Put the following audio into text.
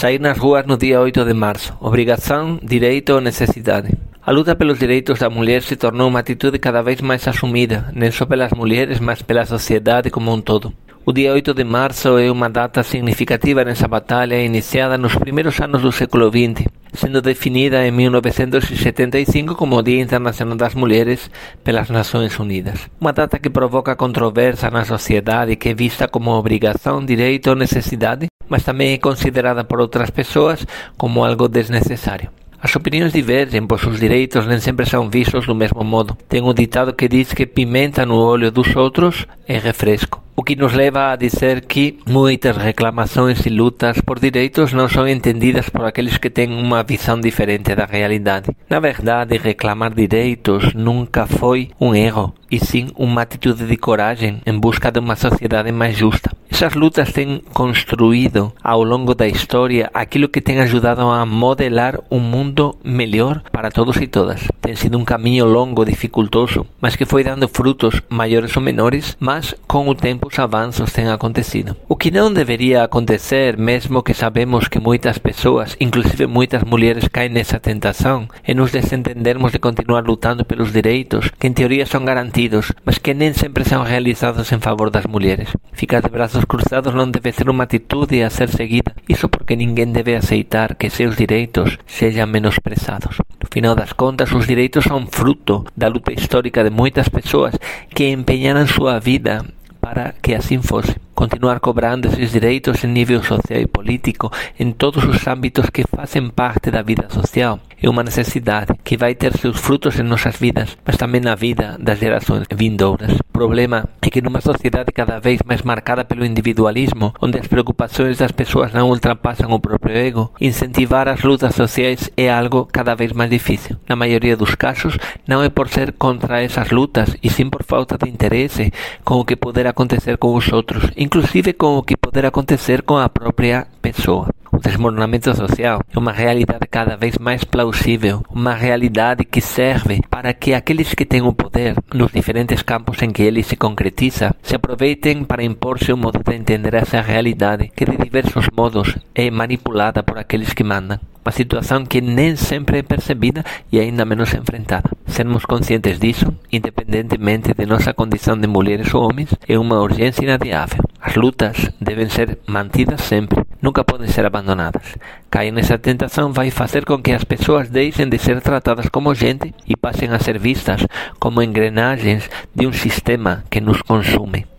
Sair nas ruas no dia 8 de março. Obrigação, direito ou necessidade? A luta pelos direitos da mulher se tornou uma atitude cada vez mais assumida, não só pelas mulheres, mas pela sociedade como um todo. O dia 8 de março é uma data significativa nessa batalha iniciada nos primeiros anos do século XX, sendo definida em 1975 como o Dia Internacional das Mulheres pelas Nações Unidas. Uma data que provoca controvérsia na sociedade e que é vista como obrigação, direito ou necessidade, mas também é considerada por outras pessoas como algo desnecessário. As opiniões divergem, pois os direitos nem sempre são vistos do mesmo modo. Tem um ditado que diz que pimenta no olho dos outros é refresco. O que nos leva a dizer que muitas reclamações e lutas por direitos não são entendidas por aqueles que têm uma visão diferente da realidade. Na verdade, reclamar direitos nunca foi um erro, e sim uma atitude de coragem em busca de uma sociedade mais justa. Essas lutas têm construído ao longo da história aquilo que tem ajudado a modelar um mundo melhor para todos e todas. Tem sido um caminho longo, dificultoso, mas que foi dando frutos maiores ou menores, mas com o tempo os avanços têm acontecido. O que não deveria acontecer, mesmo que sabemos que muitas pessoas, inclusive muitas mulheres, caem nessa tentação, é nos desentendermos de continuar lutando pelos direitos que em teoria são garantidos, mas que nem sempre são realizados em favor das mulheres. Ficar de braços cruzados não deve ser uma atitude a ser seguida, isso porque ninguém deve aceitar que seus direitos sejam menosprezados. No final das contas, os direitos são fruto da luta histórica de muitas pessoas que empenharam sua vida para que assim fosse. Continuar cobrando esses direitos em nível social e político em todos os âmbitos que fazem parte da vida social é uma necessidade que vai ter seus frutos em nossas vidas, mas também na vida das gerações vindouras. O problema é que numa sociedade cada vez mais marcada pelo individualismo, onde as preocupações das pessoas não ultrapassam o próprio ego, incentivar as lutas sociais é algo cada vez mais difícil. Na maioria dos casos, não é por ser contra essas lutas, e sim por falta de interesse com o que poder acontecer com os outros, inclusive com o que poder acontecer com a própria pessoa. O desmoronamento social é uma realidade cada vez mais plausível, uma realidade que serve para que aqueles que têm o poder, nos diferentes campos em que ele se concretiza, se aproveitem para impor seu modo de entender essa realidade, que de diversos modos é manipulada por aqueles que mandam. Uma situação que nem sempre é percebida e ainda menos enfrentada. Sermos conscientes disso, independentemente de nossa condição de mulheres ou homens, é uma urgência inadiável. As lutas devem ser mantidas sempre, nunca podem ser abandonadas. Cair nessa tentação vai fazer com que as pessoas deixem de ser tratadas como gente e passem a ser vistas como engrenagens de um sistema que nos consume.